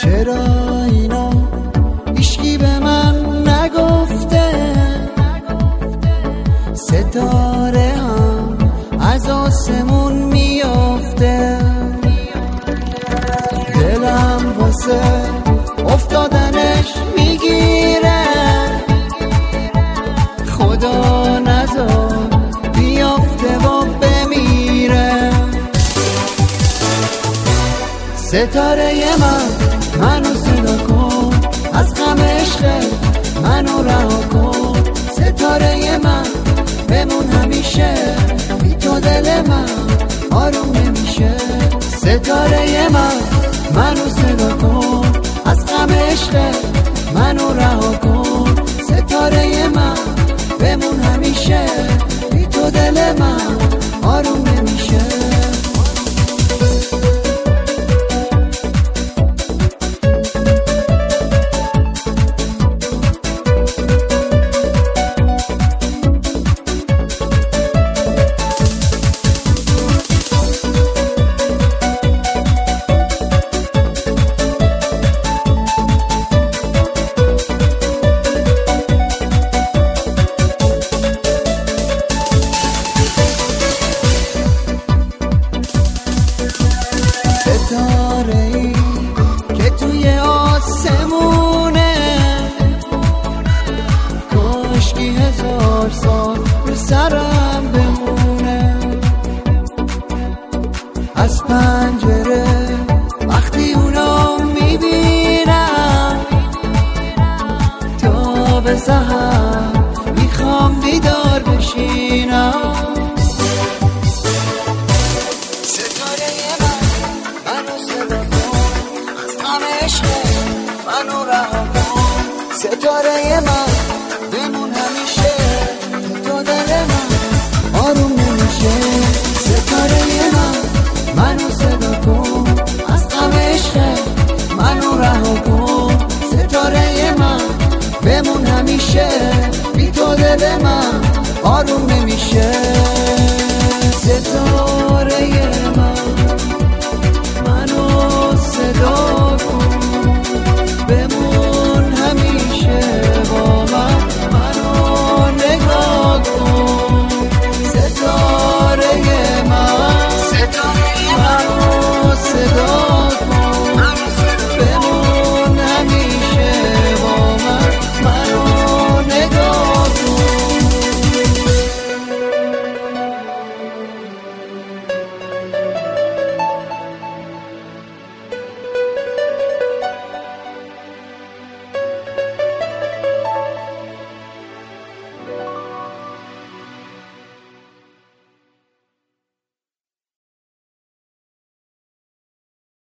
چرا اینا هیچکی به من نگفته؟ ستاره هم از آسمون میافته، دلم واسه افتادنش میگیره، خدا نذار بیافته و بمیره. ستاره منو صدا کن، از غم عشق منو رها کن. ستاره من بمون همیشه، بی تو دل من آروم نمیشه. ستاره منو صدا کن، از غم عشق منو رها کن. ستاره من بمون همیشه، بی تو دل من آروم نمیشه. ستاره‌ای که توی آسمونه، کاشکی 1000 سال رو سرم بمونه. از پنجره وقتی اونو میبینم، تا به سحر میخوام بیدار بشینم. منو رها کن. ستاره من بمون همیشه، تو دل من آروم نمیشه. ستاره منو صدا کن، از غم عشق منو رها کن. ستاره من بمون همیشه، بی تو دل من آروم نمیشه.